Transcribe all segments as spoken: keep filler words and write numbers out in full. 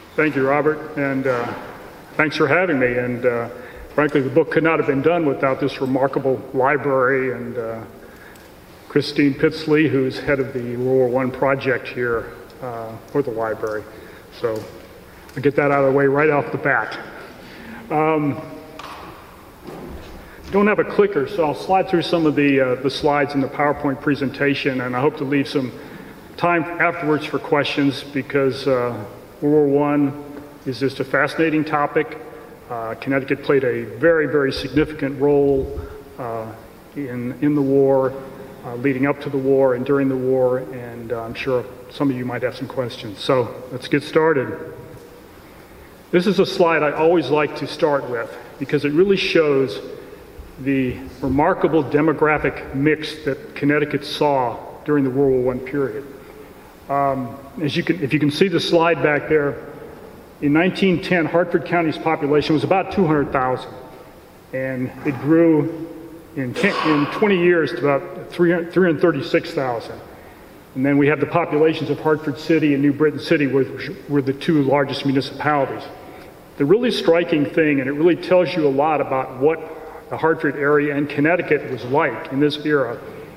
Thank you, Robert, and uh, thanks for having me. And uh, frankly, the book could not have been done without this remarkable library and uh, Christine Pitsley, who's head of the World War One project here uh, for the library. So I'll get that out of the way right off the bat. Um, don't have a clicker, so I'll slide through some of the, uh, the slides in the PowerPoint presentation, and I hope to leave some time afterwards for questions, because uh, World War One is just a fascinating topic. Uh, Connecticut played a very, very significant role uh, in, in the war, uh, leading up to the war and during the war, and uh, I'm sure some of you might have some questions. So let's get started. This is a slide I always like to start with, because it really shows the remarkable demographic mix that Connecticut saw during the World War One period. Um, as you can, if you can see the slide back there, in nineteen ten, Hartford County's population was about two hundred thousand, and it grew in, in twenty years to about three hundred thirty-six thousand. And then we have the populations of Hartford City and New Britain City, which were the two largest municipalities. The really striking thing, and it really tells you a lot about what the Hartford area and Connecticut was like in this era,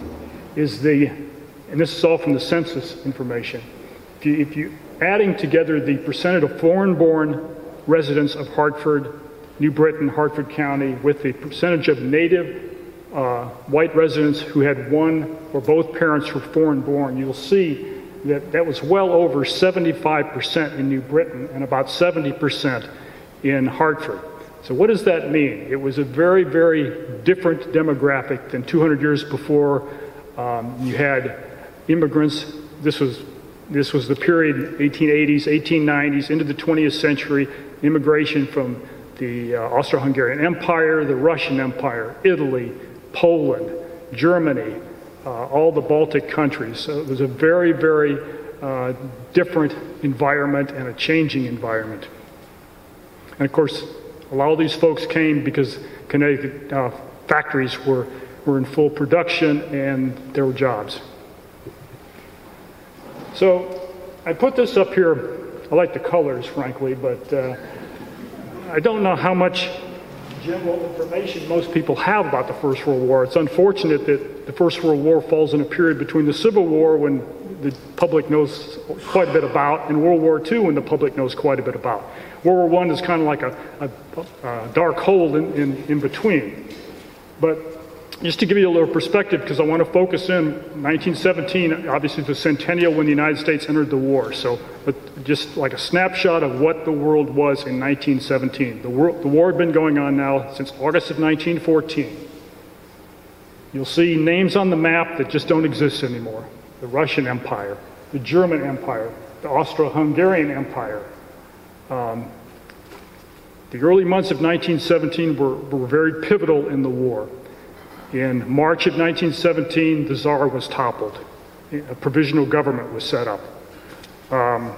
is the, and this is all from the census information, if you, if you adding together the percentage of foreign-born residents of Hartford, New Britain, Hartford County, with the percentage of native uh, white residents who had one or both parents who were foreign-born, you'll see that that was well over seventy-five percent in New Britain and about seventy percent in Hartford. So what does that mean? It was a very, very different demographic than two hundred years before. Um, you had immigrants. This was this was the period eighteen eighties, eighteen nineties into the twentieth century. Immigration from the uh, Austro-Hungarian Empire, the Russian Empire, Italy, Poland, Germany, uh, all the Baltic countries. So it was a very, very uh, different environment and a changing environment. And of course, a lot of these folks came because Connecticut uh, factories were, were in full production and there were jobs. So I put this up here. I like the colors, frankly, but uh, I don't know how much general information most people have about the First World War. It's unfortunate that the First World War falls in a period between the Civil War, when the public knows quite a bit about, and World War Two, when the public knows quite a bit about. World War One is kind of like a, a, a dark hole in, in, in between. But just to give you a little perspective, because I want to focus in, nineteen seventeen, obviously the centennial when the United States entered the war. So but just like a snapshot of what the world was in nineteen seventeen. The war, the war had been going on now since August of nineteen fourteen. You'll see names on the map that just don't exist anymore. The Russian Empire, the German Empire, the Austro-Hungarian Empire. Um, the early months of nineteen seventeen were, were very pivotal in the war. In March of nineteen seventeen, the Tsar was toppled. A provisional government was set up. Um,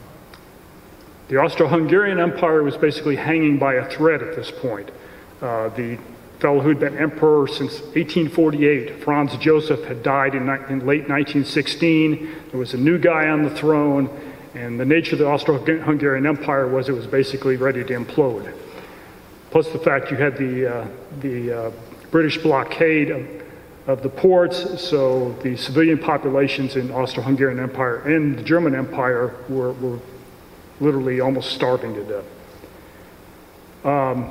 the Austro-Hungarian Empire was basically hanging by a thread at this point. Uh, the fellow who'd been emperor since eighteen forty-eight, Franz Joseph, had died in, in late nineteen sixteen. There was a new guy on the throne, and the nature of the Austro-Hungarian Empire was it was basically ready to implode. Plus the fact you had the, uh, the uh, British blockade of, of the ports, so the civilian populations in Austro-Hungarian Empire and the German Empire were, were literally almost starving to death. Um,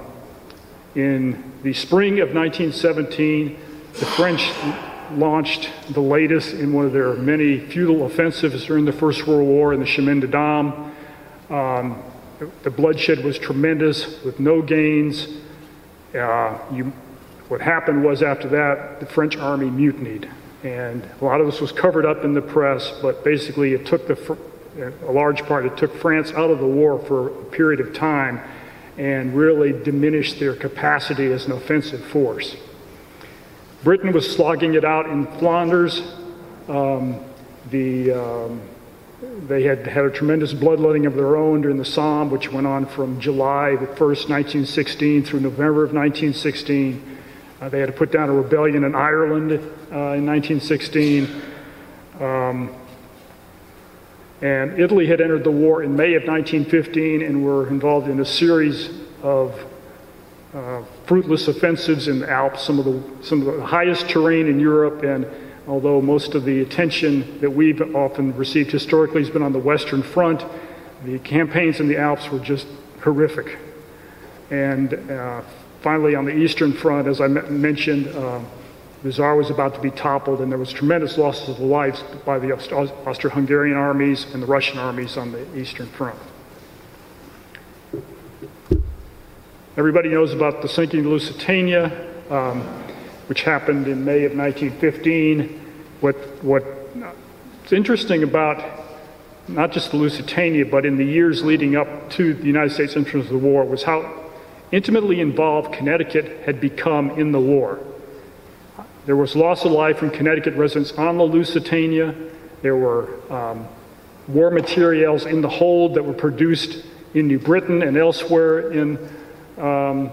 in the spring of nineteen seventeen, the French launched the latest in one of their many futile offensives during the First World War in the Chemin des Dames. Um, the bloodshed was tremendous with no gains. Uh, you, what happened was, after that, the French army mutinied, and a lot of this was covered up in the press, but basically it took the, a large part, it took France out of the war for a period of time and really diminished their capacity as an offensive force. Britain was slogging it out in Flanders. Um, the, um, they had had a tremendous bloodletting of their own during the Somme, which went on from July the first, nineteen sixteen through November of nineteen sixteen. Uh, they had to put down a rebellion in Ireland uh, in nineteen sixteen. Um, And Italy had entered the war in May of nineteen fifteen and were involved in a series of uh, fruitless offensives in the Alps, some of the, some of the highest terrain in Europe. And although most of the attention that we've often received historically has been on the Western Front, the campaigns in the Alps were just horrific. And uh, finally, on the Eastern Front, as I mentioned, uh, the Tsar was about to be toppled, and there was tremendous losses of lives by the Austro-Hungarian armies and the Russian armies on the Eastern Front. Everybody knows about the sinking of Lusitania, um, which happened in May of nineteen fifteen. What, what's interesting about not just the Lusitania, but in the years leading up to the United States entrance of the war, was how intimately involved Connecticut had become in the war. There was loss of life from Connecticut residents on the Lusitania. There were um, war materials in the hold that were produced in New Britain and elsewhere in, um,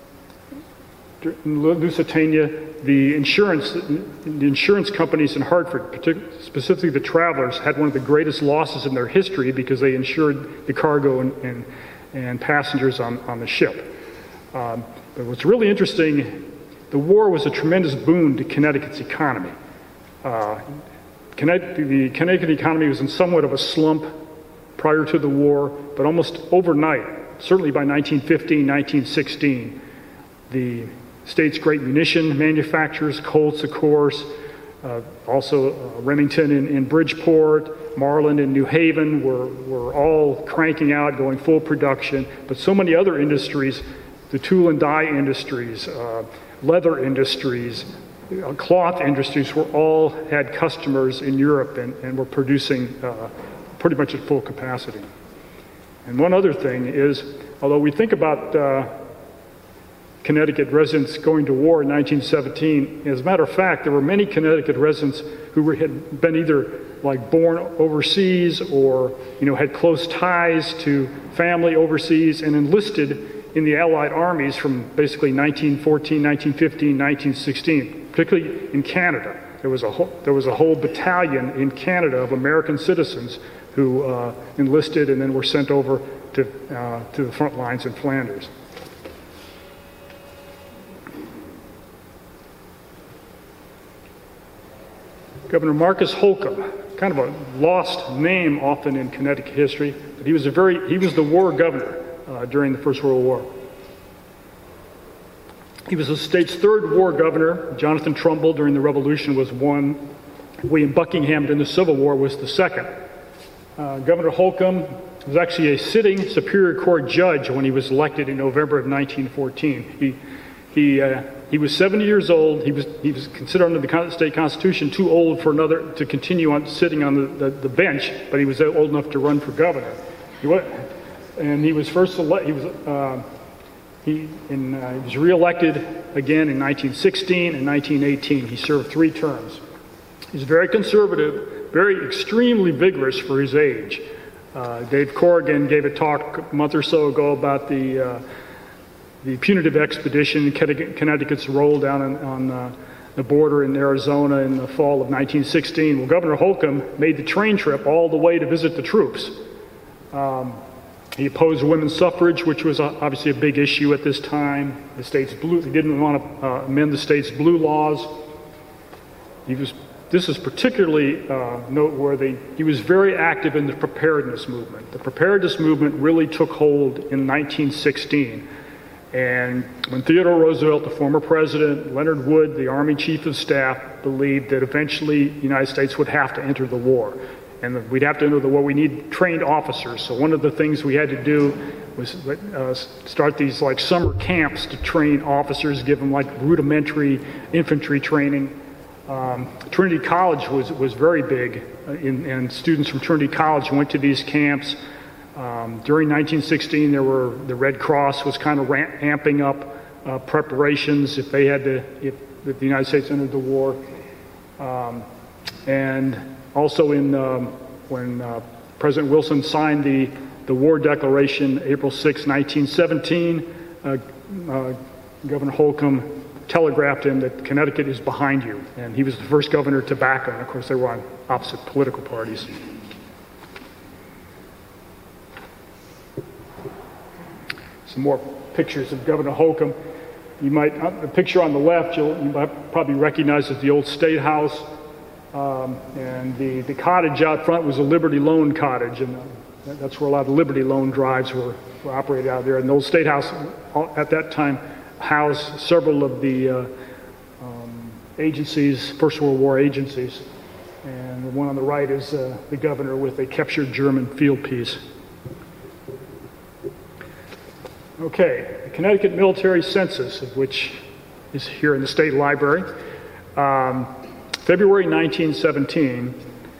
in Lusitania. The insurance, the insurance companies in Hartford, specifically the Travelers, had one of the greatest losses in their history because they insured the cargo and, and, and passengers on, on the ship. Um, but what's really interesting, the war was a tremendous boon to Connecticut's economy. Uh, Connecticut, the Connecticut economy was in somewhat of a slump prior to the war, but almost overnight, certainly by nineteen fifteen, nineteen sixteen, the state's great munition manufacturers, Colts, of course, uh, also uh, Remington in, in Bridgeport, Marlin and New Haven were, were all cranking out, going full production, but so many other industries, the tool and die industries, uh, leather industries, uh, cloth industries were all had customers in Europe and, and were producing uh, pretty much at full capacity. And one other thing is, although we think about uh, Connecticut residents going to war in nineteen seventeen, as a matter of fact, there were many Connecticut residents who were, had been either like born overseas or, you know, had close ties to family overseas and enlisted in the Allied armies from basically nineteen fourteen, nineteen fifteen, nineteen sixteen, particularly in Canada. There was a whole, there was a whole battalion in Canada of American citizens who uh, enlisted and then were sent over to, uh, to the front lines in Flanders. Governor Marcus Holcomb, kind of a lost name often in Connecticut history, but he was a very, he was the war governor Uh, during the First World War. He was the state's third war governor. Jonathan Trumbull during the Revolution was one. William Buckingham during the Civil War was the second. Uh, Governor Holcomb was actually a sitting Superior Court judge when he was elected in November of nineteen fourteen. He, he, uh, he was seventy years old. He was, he was considered under the state constitution too old for another to continue on sitting on the, the, the bench, but he was old enough to run for governor. He was, And he was first ele- he was uh, he, in, uh, he was reelected again in nineteen sixteen and nineteen eighteen. He served three terms. He's very conservative, very extremely vigorous for his age. Uh, Dave Corrigan gave a talk a month or so ago about the uh, the punitive expedition, Connecticut's role down on, on uh, the border in Arizona in the fall of nineteen sixteen. Well, Governor Holcomb made the train trip all the way to visit the troops. Um, He opposed women's suffrage, which was obviously a big issue at this time. The state's blue, he didn't want to uh, amend the state's blue laws. He was, this is particularly uh, noteworthy. He was very active in the preparedness movement. The preparedness movement really took hold in nineteen sixteen. And when Theodore Roosevelt, the former president, Leonard Wood, the Army Chief of Staff, believed that eventually the United States would have to enter the war. And we'd have to enter the war. We need trained officers. So one of the things we had to do was uh, start these like summer camps to train officers, give them like rudimentary infantry training. Um, Trinity College was, was very big, uh, in, and students from Trinity College went to these camps. Um, during nineteen sixteen, there were the Red Cross was kind of ramp, amping up uh, preparations if they had to, if, if the United States entered the war. Um, and Also in um, when uh, President Wilson signed the, the war declaration April sixth, nineteen seventeen, uh, uh, Governor Holcomb telegraphed him that Connecticut is behind you. And he was the first governor to back him. Of course, they were on opposite political parties. some more pictures of Governor Holcomb. You might, the picture on the left, you'll, you might probably recognize as the old State House, um, and the, the cottage out front was a Liberty Loan cottage, and uh, that's where a lot of Liberty Loan drives were, were operated out of there. And the old State House at that time housed several of the uh, um, agencies, First World War agencies. And the one on the right is uh, the governor with a captured German field piece. Okay, the Connecticut Military Census, of which is here in the State Library. Um, February nineteen seventeen,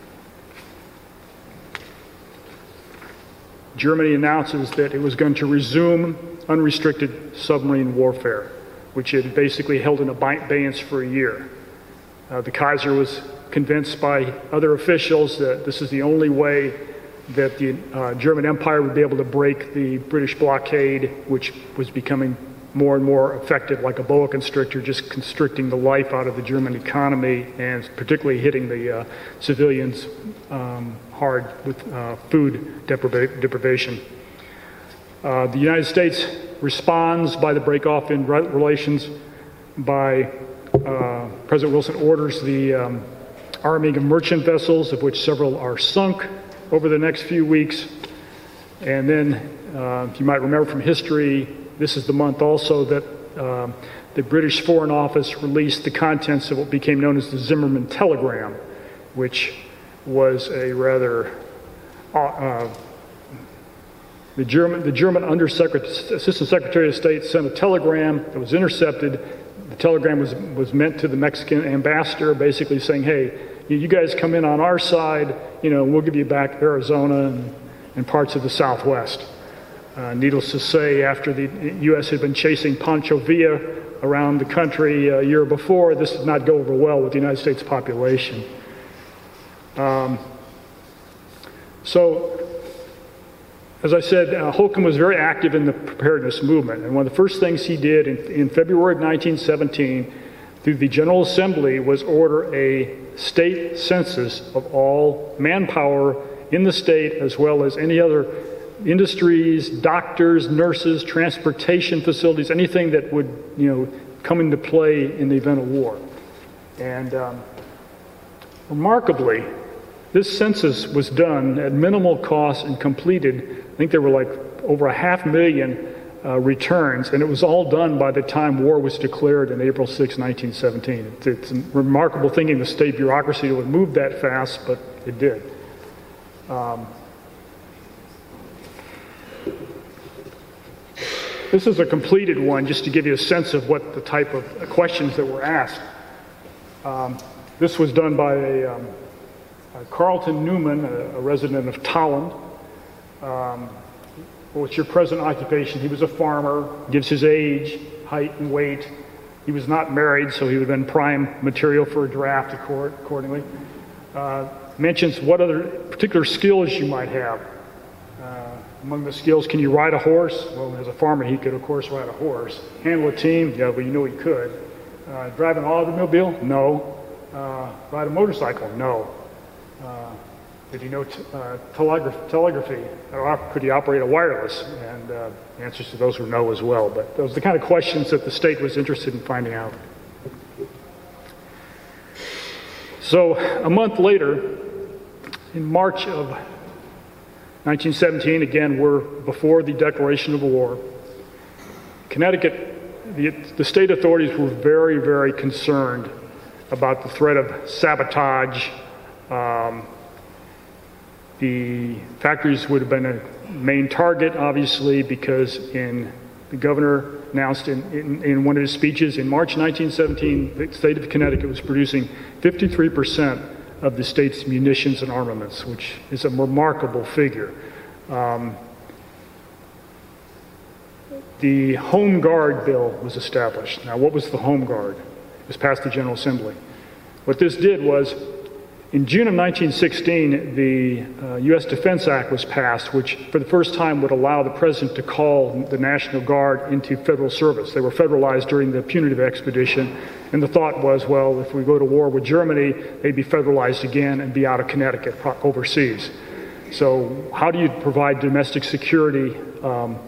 Germany announces that it was going to resume unrestricted submarine warfare, which it basically held in abeyance for a year. Uh, the Kaiser was convinced by other officials that this is the only way that the uh, German Empire would be able to break the British blockade, which was becoming more and more effective, like a boa constrictor, just constricting the life out of the German economy and particularly hitting the uh, civilians um, hard with uh, food depriva deprivation. Uh, the United States responds by the break-off in re relations by uh, President Wilson orders the um, arming of merchant vessels, of which several are sunk over the next few weeks. And then, uh, you might remember from history, this is the month also that um, the British Foreign Office released the contents of what became known as the Zimmerman Telegram, which was a rather, uh, uh, the German, the German Undersecretary, Assistant Secretary of State sent a telegram that was intercepted. The telegram was, was meant to the Mexican ambassador, basically saying, hey, you guys come in on our side, you know, we'll give you back Arizona and, and parts of the Southwest. Uh, needless to say, after the U S had been chasing Pancho Villa around the country a year before, this did not go over well with the United States population. Um, so, as I said, uh, Holcomb was very active in the preparedness movement, and one of the first things he did in, in February of nineteen seventeen through the General Assembly was order a state census of all manpower in the state, as well as any other industries, doctors, nurses, transportation facilities, anything that would, you know, come into play in the event of war. And um, remarkably, this census was done at minimal cost and completed. I think there were like over a half million uh, returns, and it was all done by the time war was declared on April sixth, nineteen seventeen. It's, it's a remarkable thing in the state bureaucracy to have moved that fast, but it did. Um, this is a completed one, just to give you a sense of what the type of questions that were asked. Um, this was done by a, um, a Carlton Newman, a, a resident of Tolland. Um, what's your present occupation? He was a farmer, gives his age, height, and weight. He was not married, so he would have been prime material for a draft accordingly. Uh, mentions what other particular skills you might have. Uh, among the skills, can you ride a horse? Well, as a farmer, he could, of course, ride a horse. Handle a team? Yeah, well, you know he could. Uh, drive an automobile? No. Uh, ride a motorcycle? No. Uh, did he know t uh, telegraph telegraphy? Or could he operate a wireless? And uh, the answers to those were no as well. But those are the kind of questions that the state was interested in finding out. So a month later, in March of nineteen seventeen, again, we're before the declaration of war, Connecticut, the, the state authorities were very, very concerned about the threat of sabotage. Um, the factories would have been a main target, obviously, because in the governor announced in, in, in one of his speeches in March nineteen seventeen, the state of Connecticut was producing fifty-three percent of the state's munitions and armaments, which is a remarkable figure. Um, the Home Guard bill was established. Now, what was the Home Guard? It was passed the General Assembly. What this did was, in June of nineteen sixteen, the uh, U S Defense Act was passed, which for the first time would allow the president to call the National Guard into federal service. They were federalized during the punitive expedition, and the thought was, well, if we go to war with Germany, they'd be federalized again and be out of Connecticut overseas. So how do you provide domestic security um,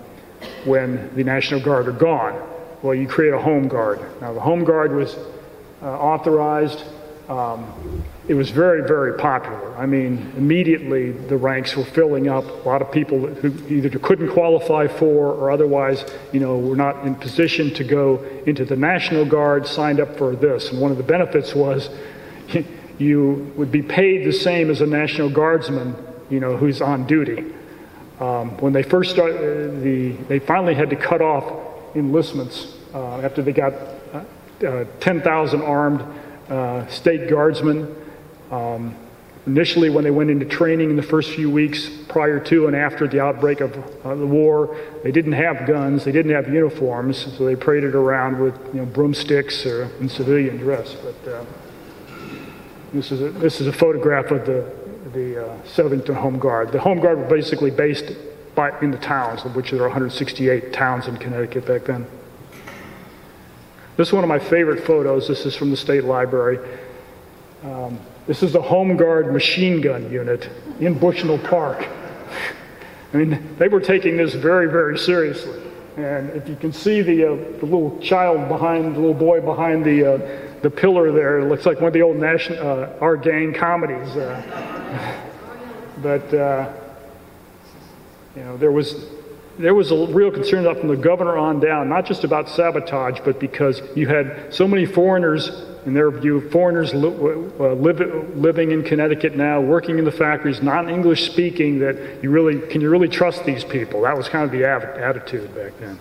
when the National Guard are gone. Well, you create a Home Guard. Now, the Home Guard was uh, authorized. Um, it was very, very popular. I mean, immediately the ranks were filling up. A lot of people who either couldn't qualify for or otherwise, you know, were not in position to go into the National Guard signed up for this. And one of the benefits was you would be paid the same as a National Guardsman, you know, who's on duty. Um, when they first started, the, they finally had to cut off enlistments uh, after they got uh, uh, ten thousand armed uh, state guardsmen. Um, initially, when they went into training in the first few weeks prior to and after the outbreak of uh, the war, they didn't have guns, they didn't have uniforms, so they paraded around with, you know, broomsticks or in civilian dress. But uh, this is a, this is a photograph of the the uh, Southington Home Guard. The Home Guard were basically based by, in the towns, of which there are one hundred sixty-eight towns in Connecticut back then. This is one of my favorite photos. This is from the State Library. Um, this is the Home Guard machine gun unit in Bushnell Park. I mean, they were taking this very, very seriously. And if you can see the, uh, the little child behind, the little boy behind the, uh, the pillar there, it looks like one of the old national, uh, Our Gang comedies. Uh, but, uh, you know, there was, there was a real concern up from the governor on down, not just about sabotage, but because you had so many foreigners, in their view, foreigners li uh, live, living in Connecticut now, working in the factories, non-English speaking, that you really, can you really trust these people? That was kind of the attitude back then.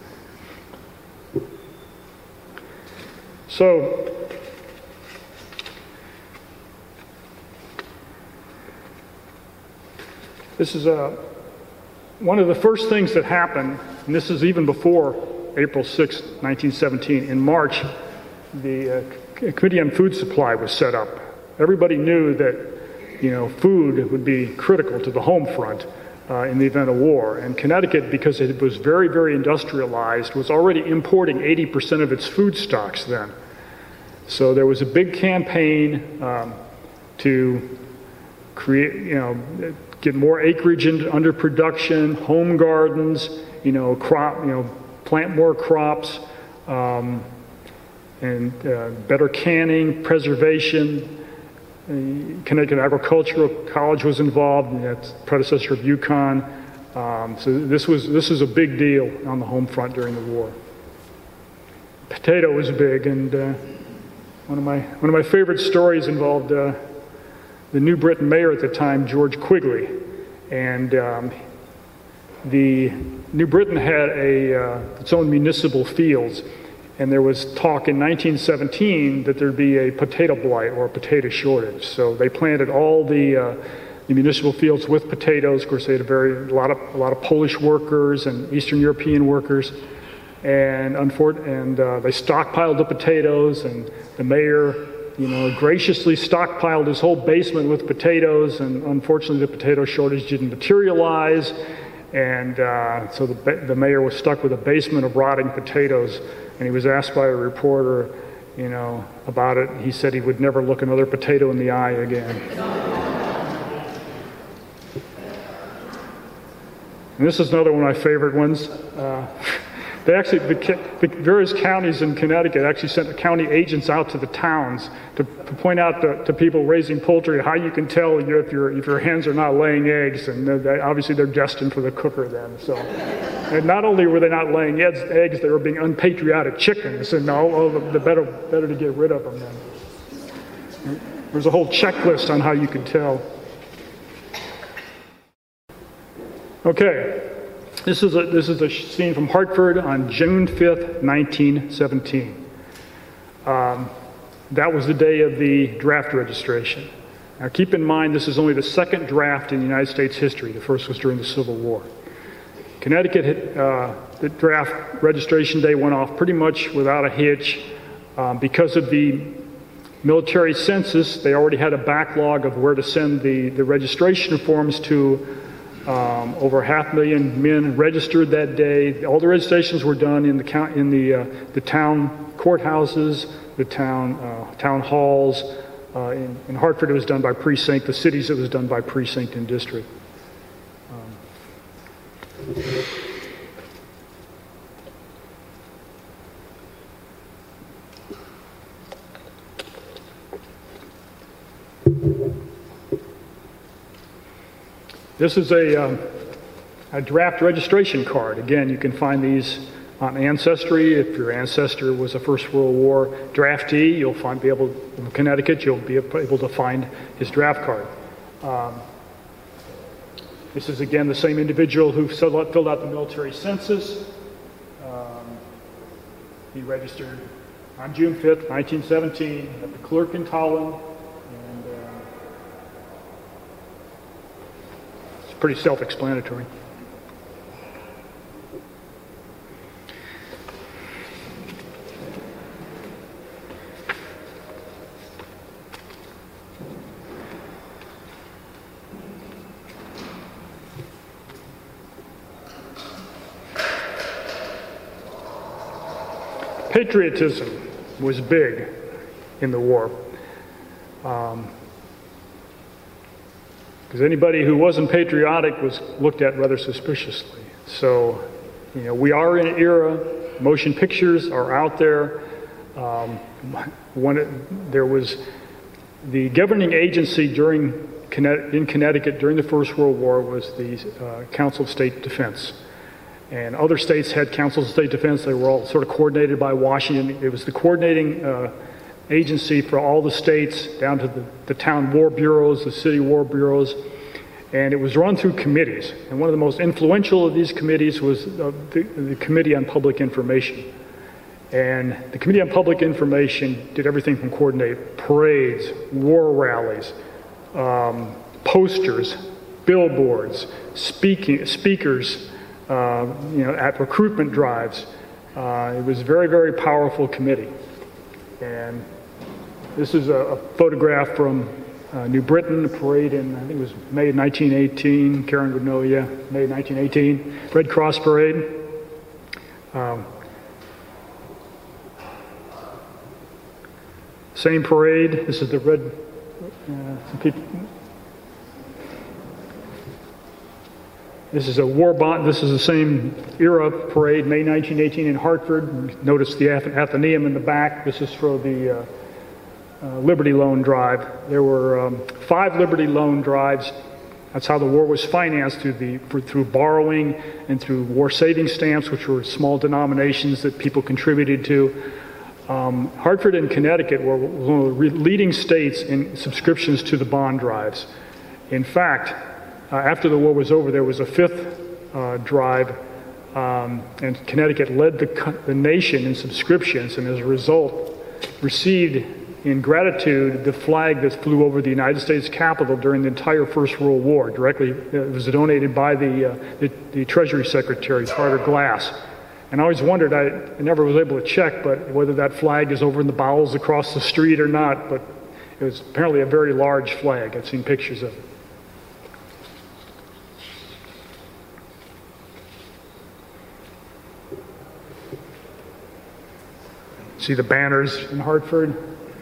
So, this is a, one of the first things that happened, and this is even before April sixth, nineteen seventeen. In March, the uh, Committee on Food Supply was set up. Everybody knew that, you know, food would be critical to the home front uh, in the event of war. And Connecticut, because it was very, very industrialized, was already importing eighty percent of its food stocks then. So there was a big campaign um, to create, you know, get more acreage into under production, home gardens, you know, crop, you know, plant more crops, um, and uh, better canning, preservation. Uh, Connecticut Agricultural College was involved, and that's predecessor of UConn. Um, so this was this was a big deal on the home front during the war. Potato was big, and uh, one of my one of my favorite stories involved uh, the New Britain mayor at the time, George Quigley, and um, the New Britain had a uh, its own municipal fields. And there was talk in nineteen seventeen that there'd be a potato blight or a potato shortage. So they planted all the, uh, the municipal fields with potatoes. Of course, they had a very a lot of a lot of Polish workers and Eastern European workers, and and uh, they stockpiled the potatoes. And the mayor, you know, graciously stockpiled his whole basement with potatoes. And unfortunately, the potato shortage didn't materialize. And uh, so the the mayor was stuck with a basement of rotting potatoes. And he was asked by a reporter, you know, about it. He said he would never look another potato in the eye again. And this is another one of my favorite ones. Uh, they actually, the, the various counties in Connecticut actually sent county agents out to the towns to, to point out to, to people raising poultry how you can tell if your if your hens are not laying eggs, and they, obviously they're destined for the cooker then. So. And not only were they not laying eggs, eggs they were being unpatriotic chickens, and all, all the, the better, better to get rid of them then. There's a whole checklist on how you could tell. Okay, this is a, this is a scene from Hartford on June fifth, nineteen seventeen. Um, that was the day of the draft registration. Now keep in mind, this is only the second draft in United States history. The first was during the Civil War. Connecticut, uh, the draft registration day went off pretty much without a hitch. Um, because of the military census, they already had a backlog of where to send the, the registration forms to. Um, over half a million men registered that day. All the registrations were done in the count, in the uh, the town courthouses, the town uh, town halls. Uh, in, in Hartford, it was done by precinct. The cities, it was done by precinct and district. Um, This is a, um, a draft registration card. Again, you can find these on Ancestry. If your ancestor was a First World War draftee, you'll find, be able, in Connecticut, you'll be able to find his draft card. Um, this is, again, the same individual who filled out the military census. Um, he registered on June fifth, nineteen seventeen, at the clerk in Tallinn. And uh, it's pretty self-explanatory. Patriotism was big in the war. Um, because anybody who wasn't patriotic was looked at rather suspiciously. So, you know, we are in an era, motion pictures are out there. Um, one, there was the governing agency during in Connecticut during the First World War was the uh, Council of State Defense. And other states had councils of state defense. They were all sort of coordinated by Washington. It was the coordinating uh, agency for all the states, down to the, the town war bureaus, the city war bureaus. And it was run through committees. And one of the most influential of these committees was uh, the, the Committee on Public Information. And the Committee on Public Information did everything from coordinate parades, war rallies, um, posters, billboards, speaking, speakers, Uh, you know, at recruitment drives. Uh, it was a very, very powerful committee. And this is a, a photograph from uh, New Britain, a parade in, I think it was May nineteen eighteen. Karen would know, yeah, May nineteen eighteen. Red Cross Parade. Um, same parade. This is the red, uh, some people, This is a war bond. This is the same era parade, May nineteen eighteen in Hartford. Notice the Athenaeum in the back. This is for the uh, uh, Liberty Loan Drive. There were um, five Liberty Loan Drives. That's how the war was financed, through the for, through borrowing and through war saving stamps, which were small denominations that people contributed to. Um, Hartford and Connecticut were one of the leading states in subscriptions to the bond drives. In fact, Uh, after the war was over, there was a fifth uh, drive, um, and Connecticut led the, the nation in subscriptions, and as a result, received in gratitude the flag that flew over the United States Capitol during the entire First World War. Directly, it was donated by the, uh, the, the Treasury Secretary, Carter Glass. And I always wondered, I, I never was able to check, but whether that flag is over in the bowels across the street or not, but it was apparently a very large flag. I've seen pictures of it. See the banners in Hartford?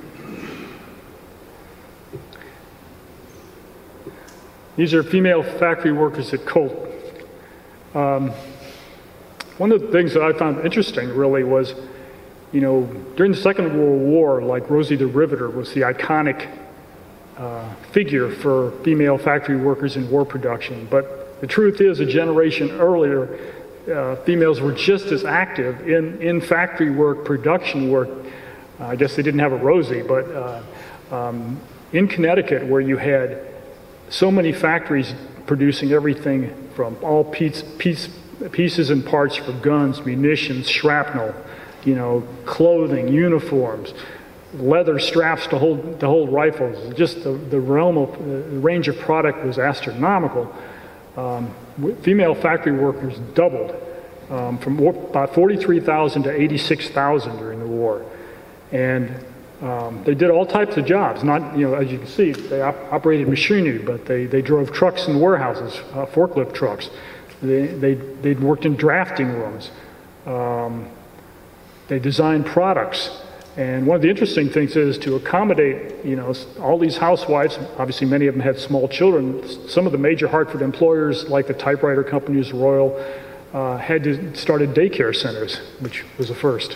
These are female factory workers at Colt. Um, one of the things that I found interesting really was, you know, during the Second World War, like Rosie the Riveter was the iconic uh, figure for female factory workers in war production. But the truth is, a generation earlier, Uh, females were just as active in, in factory work, production work. Uh, I guess they didn't have a Rosie, but uh, um, in Connecticut, where you had so many factories producing everything from all piece, piece, pieces and parts for guns, munitions, shrapnel, you know, clothing, uniforms, leather straps to hold, to hold rifles. Just the, the realm of, the range of product was astronomical. Um, female factory workers doubled um, from about forty-three thousand to eighty-six thousand during the war. And um, they did all types of jobs. Not, you know, as you can see, they op operated machinery, but they, they drove trucks in warehouses, uh, forklift trucks. They, they, they worked in drafting rooms. Um, they designed products. And one of the interesting things is to accommodate, you know, all these housewives, obviously many of them had small children. Some of the major Hartford employers, like the typewriter companies, Royal, uh, had to start daycare centers, which was a first.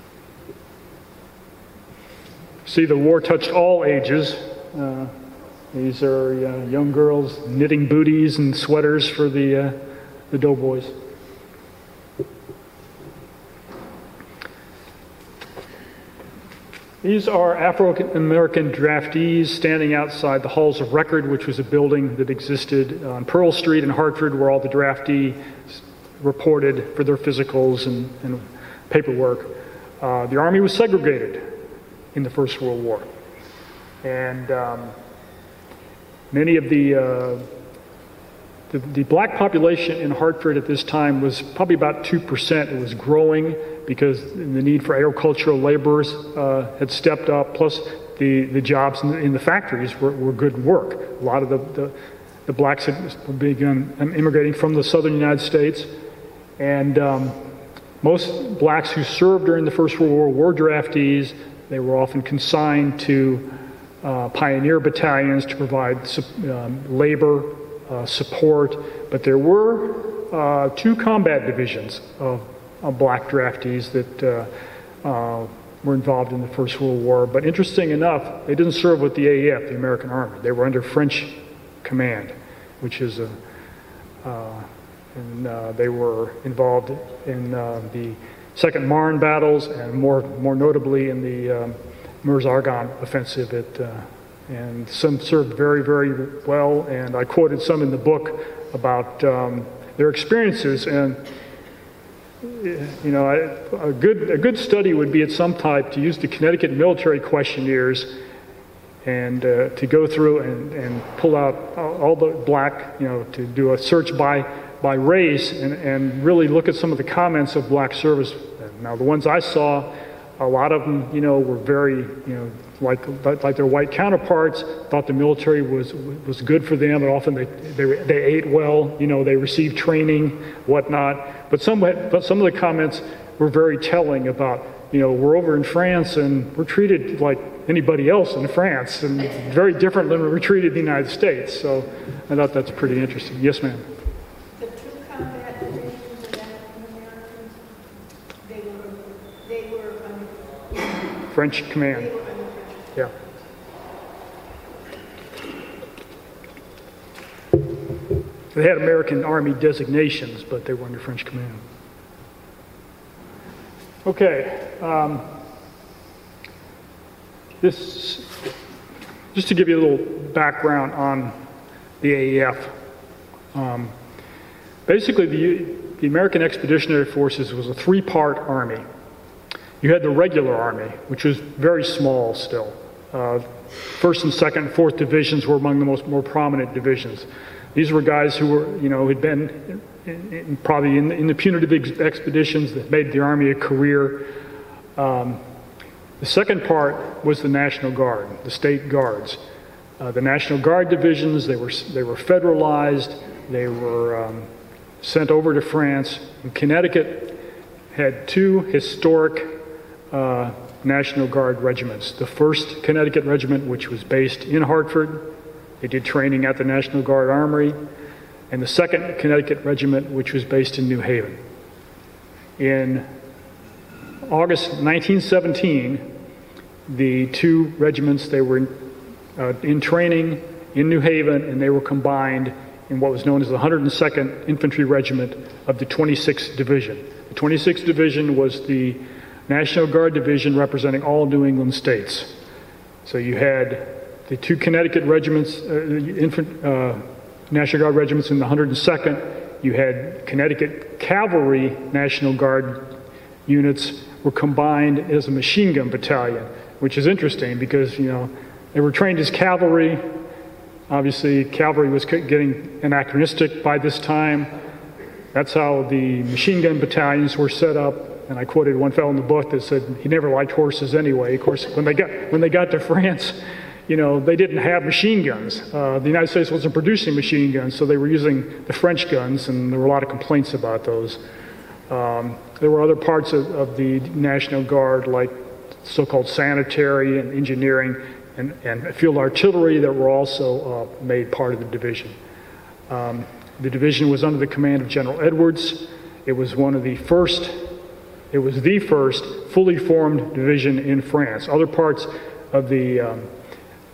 See, the war touched all ages. Uh, These are uh, young girls knitting booties and sweaters for the, uh, the doughboys. These are Afro-American draftees standing outside the Halls of Record, which was a building that existed on Pearl Street in Hartford, where all the draftees reported for their physicals and, and paperwork. Uh, the Army was segregated in the First World War. And um, many of the, uh, the, the black population in Hartford at this time was probably about two percent. It was growing because the need for agricultural laborers uh, had stepped up, plus the, the jobs in the, in the factories were, were good work. A lot of the, the, the blacks had begun immigrating from the southern United States, and um, most blacks who served during the First World War were draftees. They were often consigned to uh, pioneer battalions to provide um, labor uh, support, but there were uh, two combat divisions of Uh, black draftees that uh, uh, were involved in the First World War. But interesting enough, they didn't serve with the A E F, the American Army. They were under French command, which is a, uh, and uh, they were involved in uh, the Second Marne battles, and more more notably in the um, Meuse-Argonne offensive. At, uh, and some served very, very well, and I quoted some in the book about um, their experiences. And you know, a good a good study would be at some type to use the Connecticut military questionnaires and uh, to go through and, and pull out all the black, you know, to do a search by by race and, and really look at some of the comments of black service. Now, the ones I saw, a lot of them, you know, were very, you know, like like their white counterparts, thought the military was was good for them, and often they they, they ate well, you know, they received training, whatnot. But some but some of the comments were very telling about, you know, we're over in France and we're treated like anybody else in France, and very different than we're treated in the United States. So I thought that's pretty interesting. Yes, ma'am. The two combat divisions of African Americans, they were they were under French command. They were under French. Yeah. They had American Army designations, but they were under French command. Okay. Um, this, just to give you a little background on the A E F. Um, basically, the, the American Expeditionary Forces was a three-part army. You had the regular army, which was very small still. Uh, first and second and fourth divisions were among the most more prominent divisions. These were guys who were, you know, had been in, in, probably in, in the punitive ex expeditions that made the Army a career. Um, the second part was the National Guard, the state guards. Uh, the National Guard divisions, they were, they were federalized, they were um, sent over to France. And Connecticut had two historic uh, National Guard regiments. The first Connecticut Regiment, which was based in Hartford. They did training at the National Guard Armory, and the second Connecticut Regiment, which was based in New Haven. In August nineteen seventeen, the two regiments, they were in, uh, in training in New Haven, and they were combined in what was known as the one hundred second Infantry Regiment of the twenty-sixth Division. The twenty-sixth Division was the National Guard Division representing all New England states. So you had the two Connecticut regiments, uh, infant, uh, National Guard regiments in the one hundred second. You had Connecticut Cavalry National Guard units were combined as a machine gun battalion, which is interesting because, you know, they were trained as cavalry. Obviously, cavalry was getting anachronistic by this time. That's how the machine gun battalions were set up. And I quoted one fellow in the book that said he never liked horses anyway. Of course, when they got when they got to France, you know, they didn't have machine guns. Uh, the United States wasn't producing machine guns, so they were using the French guns, and there were a lot of complaints about those. Um, there were other parts of, of the National Guard, like so-called sanitary and engineering and, and field artillery, that were also uh, made part of the division. Um, the division was under the command of General Edwards. It was one of the first, it was the first fully formed division in France. Other parts of the um,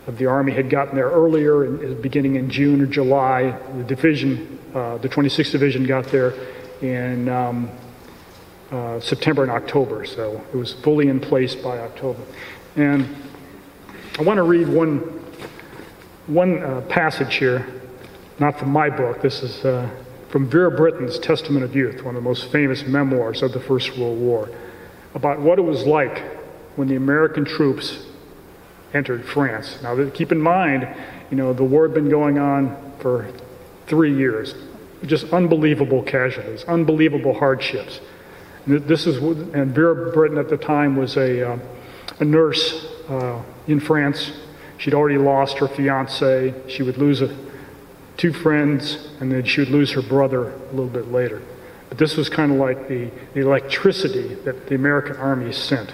of the Army had gotten there earlier, in, beginning in June or July. The division, uh, the twenty-sixth Division got there in um, uh, September and October, so it was fully in place by October. And I want to read one, one uh, passage here, not from my book. This is uh, from Vera Britton's Testament of Youth, one of the most famous memoirs of the First World War, about what it was like when the American troops entered France. Now, keep in mind, you know, the war had been going on for three years. Just unbelievable casualties, unbelievable hardships. And this is, and Vera Britton at the time was a, uh, a nurse uh, in France. She'd already lost her fiance. She would lose a, two friends, and then she would lose her brother a little bit later. But this was kind of like the, the electricity that the American army sent.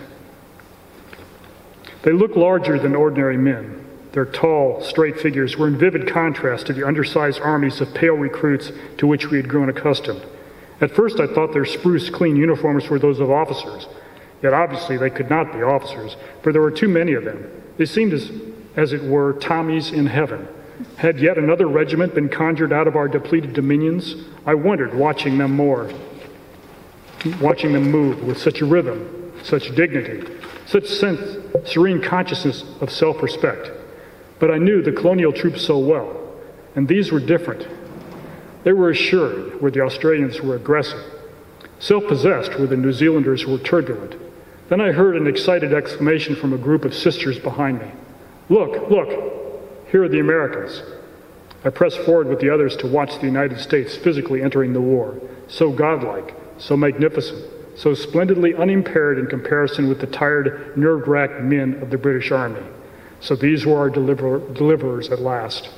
They looked larger than ordinary men. Their tall, straight figures were in vivid contrast to the undersized armies of pale recruits to which we had grown accustomed. At first I thought their spruce, clean uniforms were those of officers. Yet obviously they could not be officers, for there were too many of them. They seemed as, as it were, Tommies in heaven. Had yet another regiment been conjured out of our depleted dominions? I wondered, watching them more, watching them move with such a rhythm, such dignity, such sense, serene consciousness of self-respect. But I knew the colonial troops so well, and these were different. They were assured, where the Australians were aggressive. Self-possessed, where the New Zealanders were turbulent. Then I heard an excited exclamation from a group of sisters behind me. Look, look, here are the Americans. I pressed forward with the others to watch the United States physically entering the war, so godlike, so magnificent, so splendidly unimpaired in comparison with the tired, nerve-wracked men of the British Army. So these were our deliver deliverers at last.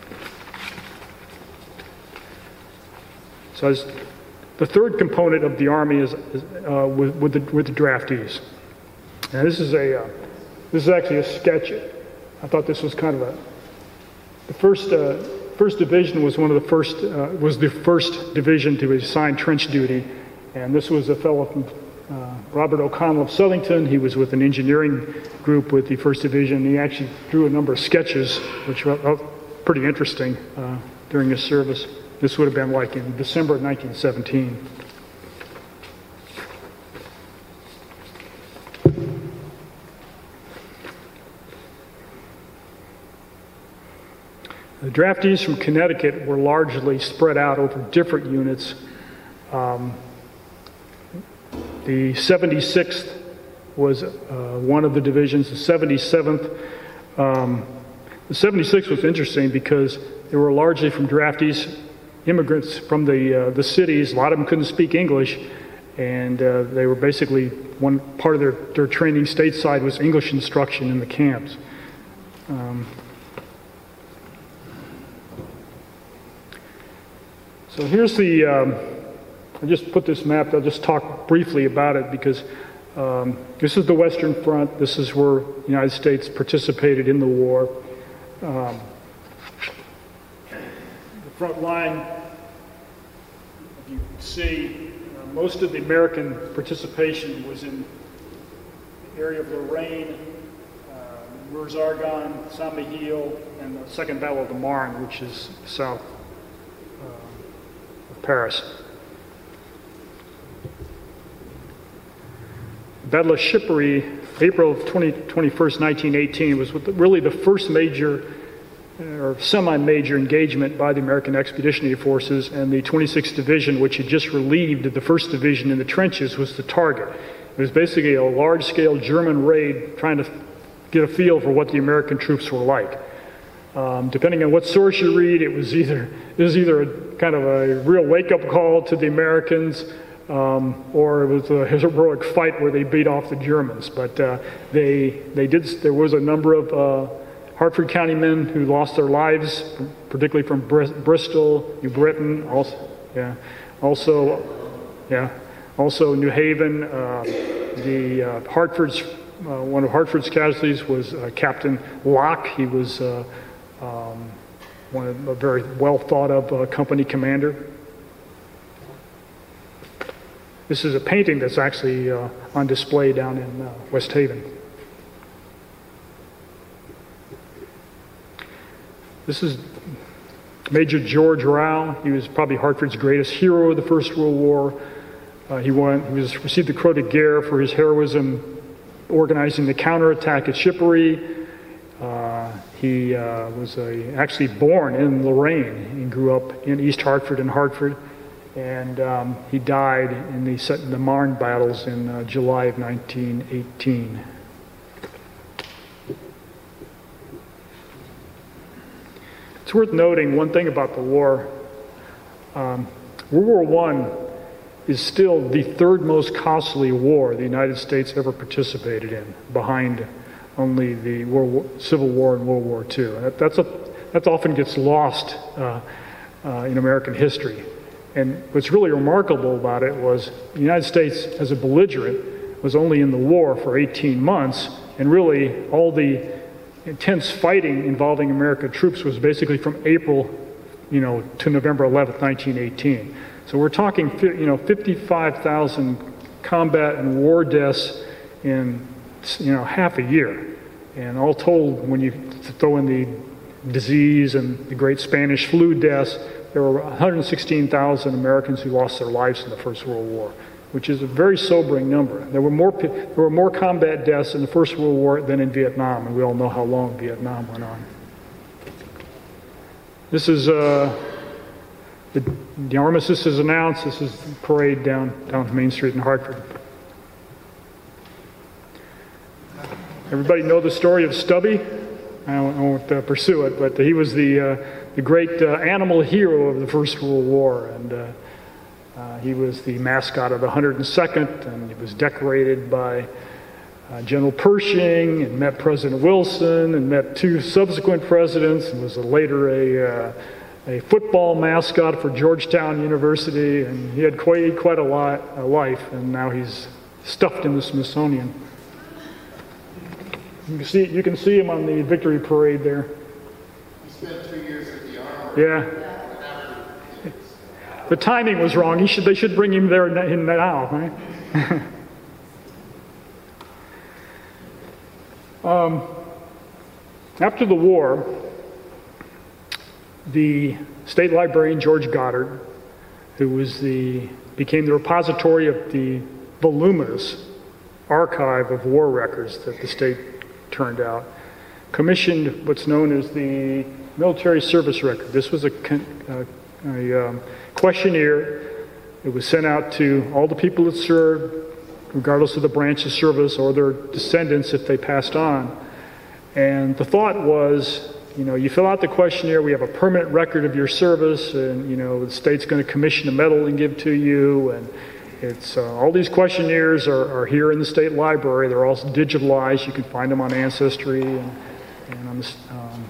So as the third component of the Army is, is uh, with, with, the, with the draftees. And this is a, uh, this is actually a sketch. I thought this was kind of a, the first, uh, first division was one of the first, uh, was the first division to assign trench duty. And this was a fellow from uh, Robert O'Connell of Southington. He was with an engineering group with the first Division. He actually drew a number of sketches, which were uh, pretty interesting uh, during his service. This would have been like in December of nineteen seventeen. The draftees from Connecticut were largely spread out over different units. Um, The seventy-sixth was uh, one of the divisions, the seventy-seventh. Um, the seventy-sixth was interesting because they were largely from draftees, immigrants from the, uh, the cities. A lot of them couldn't speak English, and uh, they were basically, one part of their, their training stateside was English instruction in the camps. Um, so here's the... Um, I just put this map, I'll just talk briefly about it because um, this is the Western Front. This is where the United States participated in the war. Um, the front line, you can see uh, most of the American participation was in the area of Lorraine, uh, Meuse-Argonne, Saint-Mihiel, and the Second Battle of the Marne, which is south uh, of Paris. Battle of Chippery, April of twenty-first, nineteen eighteen, was really the first major or semi-major engagement by the American Expeditionary Forces, and the twenty-sixth Division, which had just relieved the first Division in the trenches, was the target. It was basically a large-scale German raid trying to get a feel for what the American troops were like. Um, depending on what source you read, it was either it was either a kind of a real wake-up call to the Americans, Um, or it was a heroic fight where they beat off the Germans. But uh, they they did. There was a number of uh, Hartford County men who lost their lives, particularly from Br Bristol, New Britain, also yeah, also yeah, also New Haven. Uh, the uh, Hartford's uh, one of Hartford's casualties was uh, Captain Locke. He was uh, um, one of a very well thought of uh, company commander. This is a painting that's actually uh, on display down in uh, West Haven. this is Major George Rao. He was probably Hartford's greatest hero of the First World War. Uh, he won. He was received the Croix de Guerre for his heroism organizing the counterattack at Chippery. Uh, he uh, was a, actually born in Lorraine. He grew up in East Hartford and Hartford, and um, he died in the, the Marne battles in uh, July of nineteen eighteen. It's worth noting one thing about the war. Um, World War One is still the third most costly war the United States ever participated in, behind only the World War, Civil War and World War Two. That, that's a, that often gets lost uh, uh, in American history. And what's really remarkable about it was the United States, as a belligerent, was only in the war for eighteen months, and really all the intense fighting involving American troops was basically from April, you know, to November eleventh, nineteen eighteen. So we're talking, you know, fifty-five thousand combat and war deaths in, you know, half a year. And all told, when you throw in the disease and the great Spanish flu deaths, there were one hundred sixteen thousand Americans who lost their lives in the First World War, which is a very sobering number. There were more, there were more combat deaths in the First World War than in Vietnam, and we all know how long Vietnam went on. This is, uh, the, the armistice is announced. This is the parade down, down Main Street in Hartford. Everybody know the story of Stubby? I won't, I won't uh, pursue it, but he was the, uh, the great uh, animal hero of the First World War, and uh, uh, he was the mascot of the one hundred second, and he was decorated by uh, General Pershing, and met President Wilson, and met two subsequent presidents, and was a, later a, uh, a football mascot for Georgetown University, and he had quite, quite a, lot, a life, and now he's stuffed in the Smithsonian. You can see, you can see him on the victory parade there. He spent two years at the Armory. Yeah. The timing was wrong. He should, they should bring him there now, right? um, after the war, the state librarian George Goddard, who was the became the repository of the voluminous archive of war records that the state turned out, commissioned what's known as the military service record. This was a, a, a um, questionnaire. It was sent out to all the people that served, regardless of the branch of service, or their descendants if they passed on. And the thought was, you know, you fill out the questionnaire, we have a permanent record of your service, and, you know, the state's going to commission a medal and give to you, and It's uh, all these questionnaires are, are here in the state library. They're all digitalized. You can find them on Ancestry, and, and on this, um,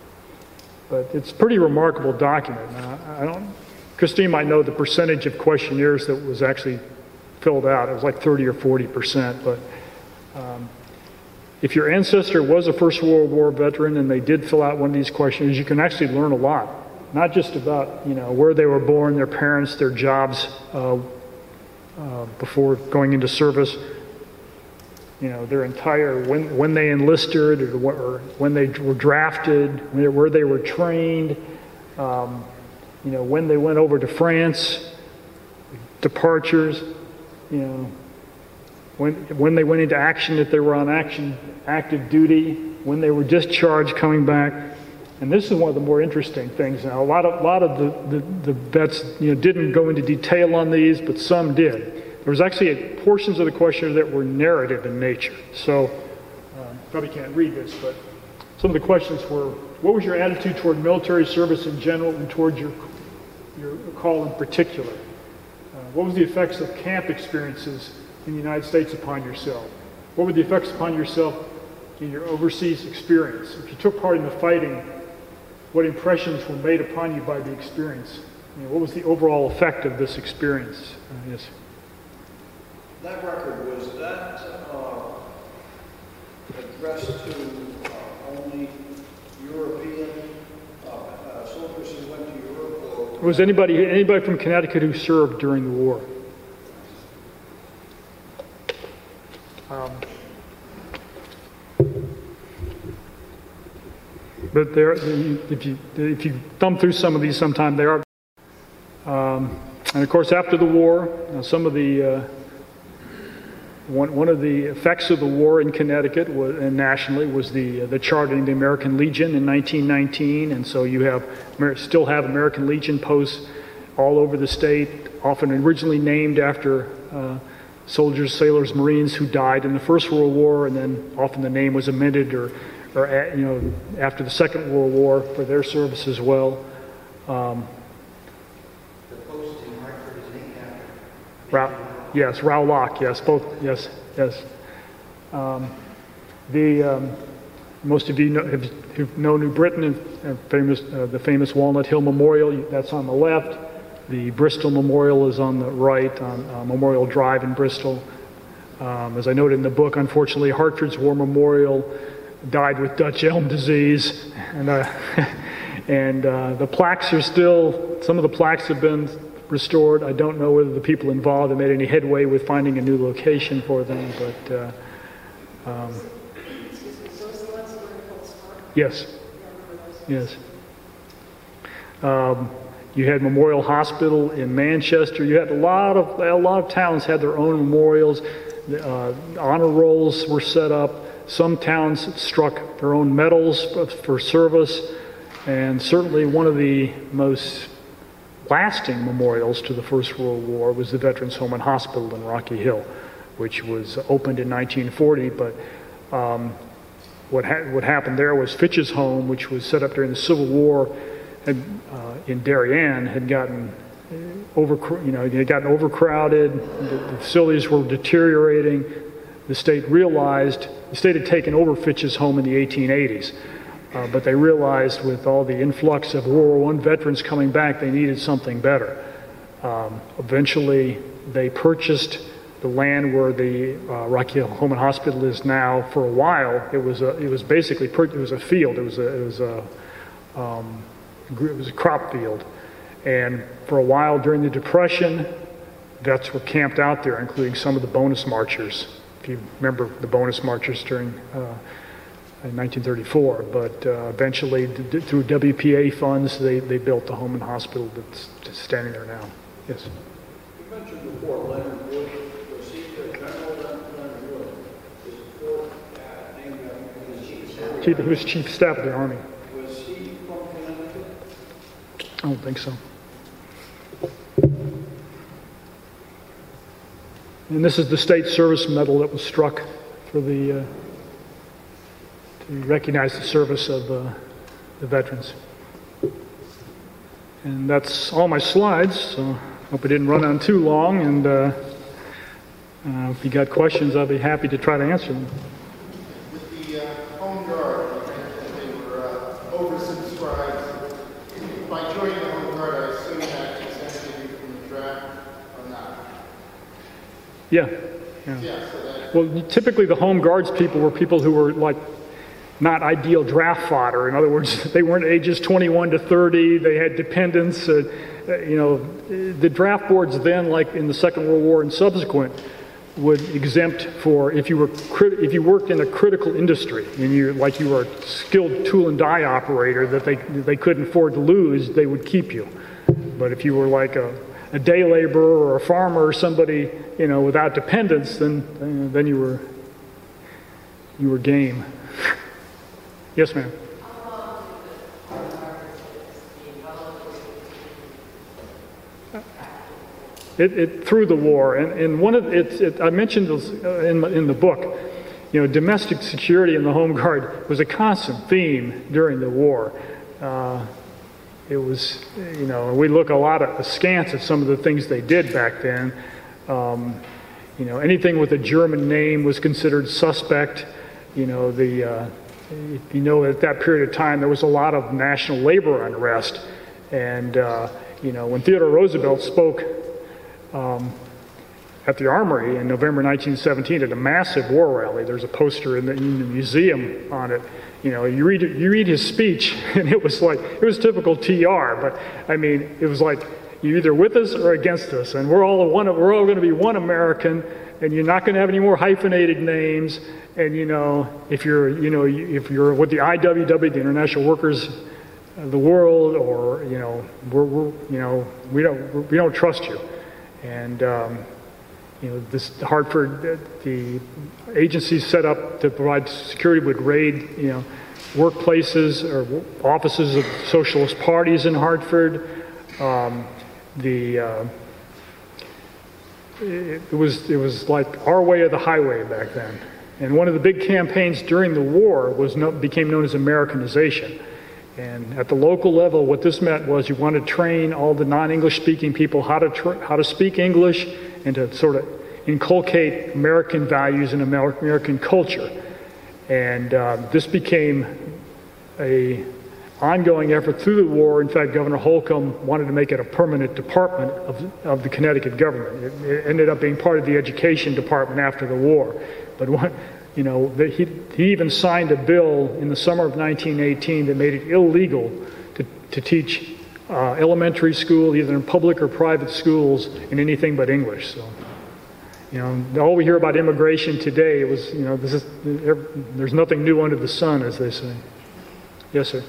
but it's a pretty remarkable document. Uh, I don't. Christine might know the percentage of questionnaires that was actually filled out. It was like thirty or forty percent. But um, if your ancestor was a First World War veteran and they did fill out one of these questionnaires, you can actually learn a lot. Not just about, you know, where they were born, their parents, their jobs. Uh, Uh, before going into service, you know, their entire, when, when they enlisted, or, or when they were drafted, where, where they were trained, um, you know, when they went over to France, departures, you know, when, when they went into action, if they were on action, active duty, when they were discharged coming back. And this is one of the more interesting things. Now, a lot of, lot of the, the, the vets, you know, didn't go into detail on these, but some did. There was actually a, portions of the questionnaire that were narrative in nature. So, uh, probably can't read this, but some of the questions were, what was your attitude toward military service in general and toward your, your call in particular? Uh, what was the effects of camp experiences in the United States upon yourself? What were the effects upon yourself in your overseas experience? If you took part in the fighting, what impressions were made upon you by the experience? You know, what was the overall effect of this experience? Uh, yes. That record, was that uh, addressed to uh, only European uh, uh, soldiers who went to Europe? Or was anybody anybody from Connecticut who served during the war? Um, but there, if you if you thumb through some of these, sometime they are. Um, and of course, after the war, uh, some of the uh, one one of the effects of the war in Connecticut was, and nationally was the uh, the chartering of the American Legion in nineteen nineteen, and so you have still have American Legion posts all over the state, often originally named after uh, soldiers, sailors, Marines who died in the First World War, and then often the name was amended or, or at, you know, after the Second World War for their service as well. Um, the post in Hartford is named after. Rao, yes, Rao Lock, yes, both, yes, yes. Um, the um, most of you know, have, who know New Britain, and famous, uh, the famous Walnut Hill Memorial, that's on the left. The Bristol Memorial is on the right, on uh, Memorial Drive in Bristol. Um, as I noted in the book, unfortunately, Hartford's War Memorial died with Dutch elm disease, and uh, and uh, the plaques are still, some of the plaques have been restored. I don't know whether the people involved have made any headway with finding a new location for them, but uh, um, yes, yes. Um, You had Memorial Hospital in Manchester. You had a lot of a lot of towns had their own memorials. Uh, honor rolls were set up. Some towns struck their own medals for service, and certainly one of the most lasting memorials to the First World War was the Veterans Home and Hospital in Rocky Hill, which was opened in nineteen forty. But um, what ha what happened there was Fitch's Home, which was set up during the Civil War, had, uh, in Darien, had gotten over, you know, had gotten overcrowded. The, the facilities were deteriorating. The state realized the state had taken over Fitch's Home in the eighteen eighties, uh, but they realized with all the influx of World War One veterans coming back, they needed something better. Um, eventually, they purchased the land where the uh, Rocky Hill Home and Hospital is now. For a while, it was a, it was basically it was a field. It was a, it was a um, It was a crop field, and for a while during the Depression, vets were camped out there, including some of the bonus marchers, if you remember the bonus marchers during uh, in nineteen thirty-four. But uh, eventually, through W P A funds, they, they built the home and hospital that's standing there now. Yes? You mentioned before Leonard Wood. Was he the General Leonard Wood? Is the Fort uh, named after his chief of staff? Chief, he was Chief of Staff of the Army. Was he from Connecticut? I don't think so. And this is the State Service Medal that was struck for the, uh, to recognize the service of uh, the veterans. And that's all my slides, so I hope I didn't run on too long, and uh, uh, if you got questions, I'll be happy to try to answer them. With the uh, Home Guard, you mentioned they were uh, oversubscribed. By joining the Home Guard, I assume that exempted you from the draft or not? Yeah. yeah. Yeah, so that, Well, typically the Home Guards people were people who were like not ideal draft fodder. In other words, they weren't ages twenty-one to thirty. They had dependents. Uh, you know, the draft boards then, like in the Second World War and subsequent, would exempt for if you were if you worked in a critical industry and you like you were a skilled tool and die operator that they they couldn't afford to lose, they would keep you. But if you were like a, a day laborer or a farmer or somebody, you know, without dependents, then then you were you were game. Yes, ma'am. It, it through the war, and, and one of it, it I mentioned this in in the book. You know, domestic security in the Home Guard was a constant theme during the war. Uh, it was, you know, we look a lot at, askance at some of the things they did back then. Um, you know, anything with a German name was considered suspect. You know, the uh, you know at that period of time there was a lot of national labor unrest, and uh, you know when Theodore Roosevelt spoke Um, at the Armory in November nineteen seventeen at a massive war rally. There's a poster in the, in the museum on it. You know, you read you read his speech, and it was like it was typical T R. But I mean, it was like you're either with us or against us, and we're all one. We're all going to be one American, and you're not going to have any more hyphenated names. And you know, if you're, you know, if you're with the I W W, the International Workers of the World, or you know, we're, we're you know, we don't we don't trust you. And um, you know, this Hartford, the agencies set up to provide security would raid, you know, workplaces or offices of socialist parties in Hartford. Um, the uh, it, it was it was like our way or the highway back then. And one of the big campaigns during the war was no, became known as Americanization. And at the local level, what this meant was you want to train all the non-English speaking people how to tr- how to speak English and to sort of inculcate American values and Amer- American culture. And uh, this became a ongoing effort through the war. In fact, Governor Holcomb wanted to make it a permanent department of, of the Connecticut government. It, it ended up being part of the education department after the war. But one, you know, the, he, he even signed a bill in the summer of nineteen eighteen that made it illegal to, to teach uh, elementary school, either in public or private schools, in anything but English. So, you know, all we hear about immigration today, it was, you know, this is, there's nothing new under the sun, as they say. Yes, sir.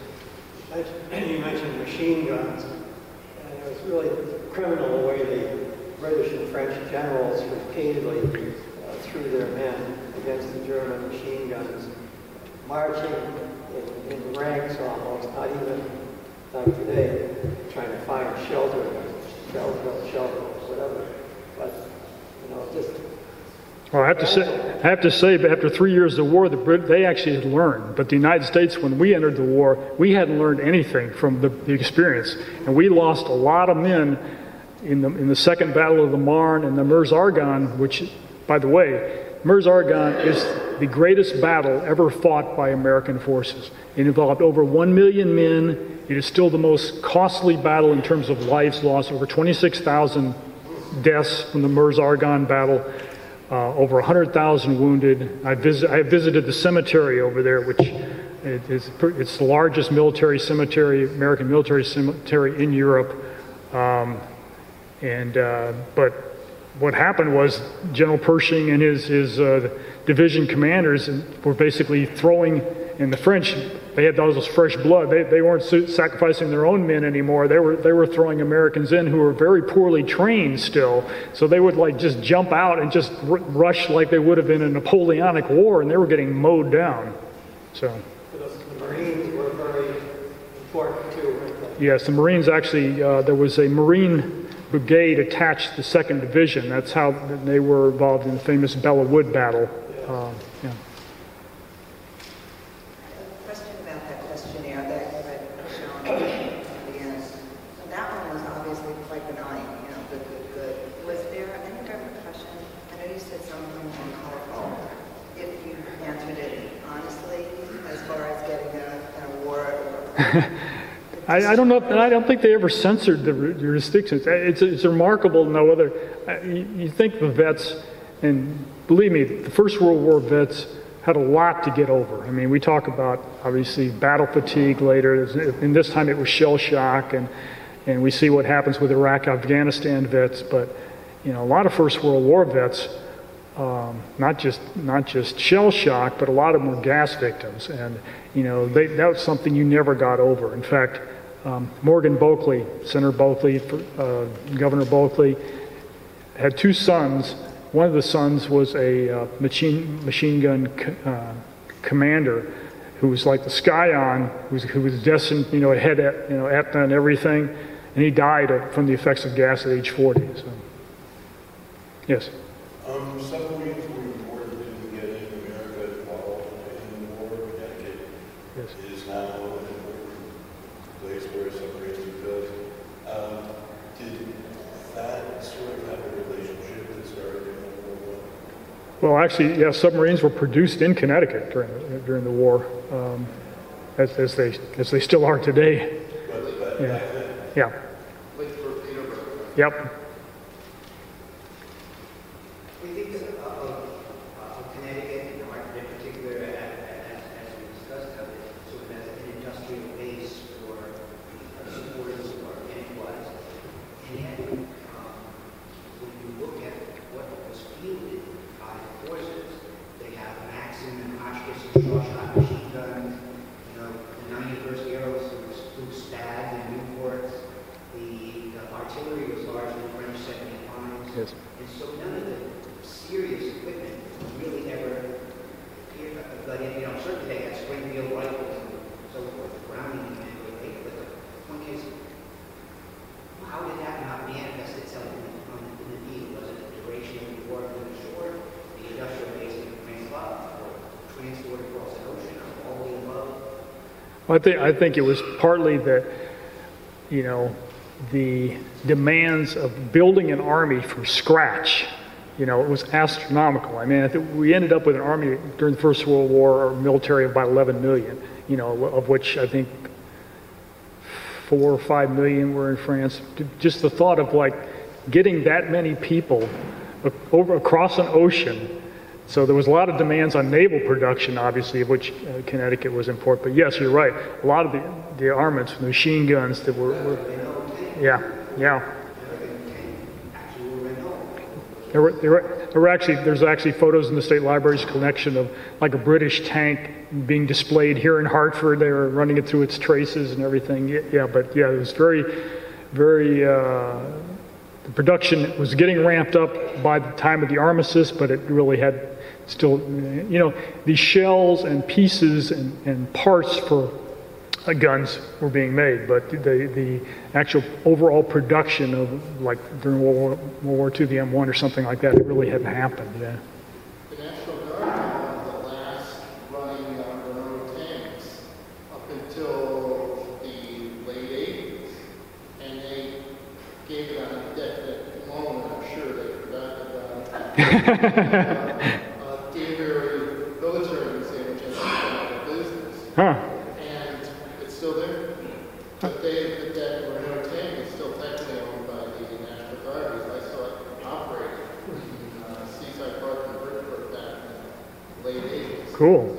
You mentioned machine guns, and it was really criminal the way the British and French generals repeatedly uh, threw their men against the German machine guns, marching in, in ranks almost, not even like today, trying to find shelter, shelter, shelter, whatever. But, you know, just... Well, I have to say, I have to say, but after three years of war, the Brit, they actually had learned. But the United States, when we entered the war, we hadn't learned anything from the, the experience, and we lost a lot of men in the in the Second Battle of the Marne and the Meuse-Argonne, which, by the way, Meuse-Argonne is the greatest battle ever fought by American forces. It involved over one million men. It is still the most costly battle in terms of lives lost. Over twenty-six thousand deaths from the Meuse-Argonne battle. Uh, over one hundred thousand wounded. I, visit, I visited the cemetery over there, which it is, it's the largest military cemetery, American military cemetery in Europe. Um, and uh, but what happened was General Pershing and his his uh, division commanders were basically throwing, and the French, they had all this fresh blood. They they weren't sacrificing their own men anymore. They were they were throwing Americans in who were very poorly trained still. So they would like just jump out and just r- rush like they would have in a Napoleonic war, and they were getting mowed down. So. The Marines were very important too. Yes, the Marines actually. Uh, there was a Marine brigade attached to the Second Division. That's how they were involved in the famous Bella Wood battle. Uh, yeah. Question about that questionnaire that you had shown at the end. That one was obviously quite benign, you know, good, good, good. Was there any repercussion? I know you said something uncomfortable. If you answered it honestly, as far as getting a, an award or... I, I don't know. If, I don't think they ever censored the jurisdictions. It's, it's remarkable. No other. You, you think the vets, and believe me, the First World War vets had a lot to get over. I mean, we talk about obviously battle fatigue later, and this time it was shell shock, and and we see what happens with Iraq, Afghanistan vets. But you know, a lot of First World War vets, um, not just not just shell shock, but a lot of them were gas victims, and you know, they, that was something you never got over. In fact. Um, Morgan Bulkley, Senator Bulkley, uh, Governor Bulkley, had two sons. One of the sons was a uh, machine machine gun co- uh, commander, who was like the Scion, who was, who was destined, you know, ahead at you know Etna and everything, and he died uh, from the effects of gas at age forty. So, yes. Um, submarines were important in the beginning of America while in the war. Connecticut Yes. is now an important place where submarines are built. Um, did that sort of have a relationship that started in World War One? Well, actually, yeah, submarines were produced in Connecticut during the, during the war, um, as, as they as they still are today. But, but Yeah. back then, Yeah. Like torpedo boat. Yep. We think of, of, of Connecticut and Hartford in particular, as, as we discussed, of it, sort of as an industrial base for supporters or midwives. And yet, um, when you look at what was fielded I think, I think it was partly that, you know, the demands of building an army from scratch, you know, it was astronomical. I mean, I think we ended up with an army during the First World War, a military of about eleven million, you know, of which I think four or five million were in France. Just the thought of like getting that many people over across an ocean. So there was a lot of demands on naval production, obviously, of which uh, Connecticut was important. But yes, you're right. A lot of the, the armaments, the machine guns that were, were yeah, yeah. There were, there were, there were actually, there's actually photos in the State Library's collection of like a British tank being displayed here in Hartford. They were running it through its traces and everything. Yeah, but yeah, it was very, very, uh, the production was getting ramped up by the time of the armistice, but it really had still, you know, the shells and pieces and, and parts for uh, guns were being made, but the, the actual overall production of, like during World War, World War Two, the M one or something like that, it really hadn't happened, yeah. The National Guard had one of the last running uh, Renault tanks up until the late eighties, and they gave it on a definite moment. I'm sure they forgot about it. uh, Danbury Military Museum, which has a business, Huh. and it's still there. But they, but that Renault tank is still technically owned by the National Guard, because I saw it operating in uh, Seaside Park in Bridgeport back in the late eighties. Cool.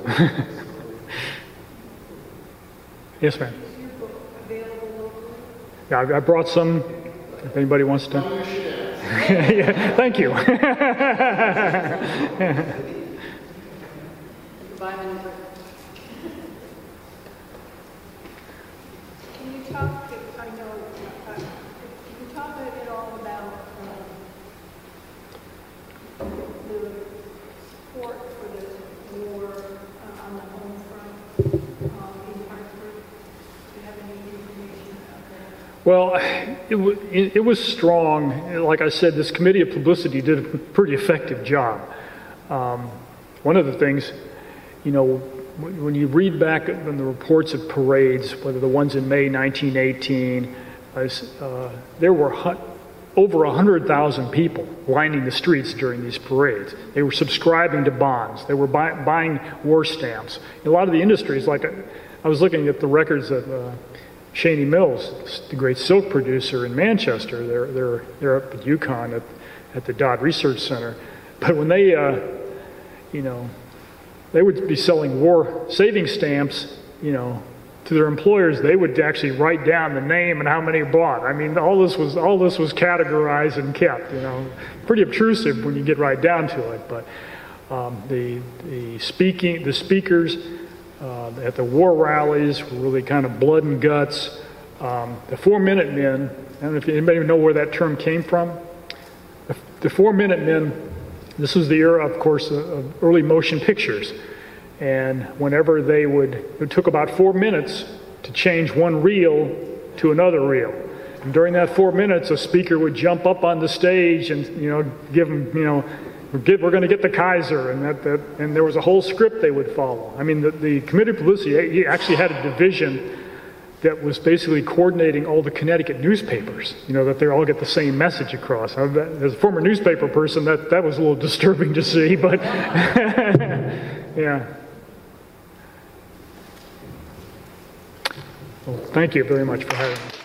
Yes, ma'am. Is your book available locally? Yeah, I, I brought some, if anybody wants to. You should ask. Yeah, thank you. Can you talk, I know, uh, can you talk at all about um, the support for the war uh, on the home front um, in Hartford? Do you have any information about that? Well, it, w- it, it was strong. Like I said, this committee of publicity did a pretty effective job. Um, one of the things, you know, when when you read back on the reports of parades, whether the ones in May nineteen eighteen, uh, uh, there were hu- over one hundred thousand people lining the streets during these parades. They were subscribing to bonds. They were buy- buying war stamps. A lot of the industries, like I was looking at the records of uh, Cheney Mills, the great silk producer in Manchester. They're they're they're up at Yukon at, at the Dodd Research Center. But when they, uh, you know, they would be selling war savings stamps, you know, to their employers, they would actually write down the name and how many bought. I mean, all this was all this was categorized and kept. You know, pretty obtrusive when you get right down to it. But um, the the speaking the speakers. Uh, at the war rallies were really kind of blood and guts. Um, the Four Minute Men, I don't know if anybody know where that term came from. The, the Four Minute Men, this was the era, of course, of, of early motion pictures. And whenever they would, it took about four minutes to change one reel to another reel. And during that four minutes, a speaker would jump up on the stage and, you know, give them, you know, We're, get, we're going to get the Kaiser, and that, that, and there was a whole script they would follow. I mean, the, the committee of publicity, he actually had a division that was basically coordinating all the Connecticut newspapers, you know, that they all get the same message across. I, that, as a former newspaper person, that, that was a little disturbing to see, but yeah. Well, thank you very much for having me.